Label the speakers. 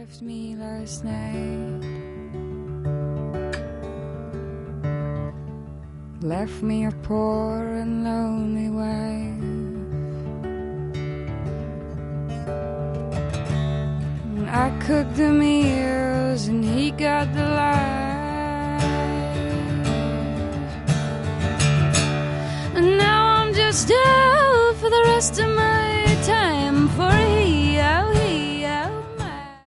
Speaker 1: left me last night. Left me a poor and lonely wife. And I cooked the meals and he got the life. And now I'm just out for the rest of my time for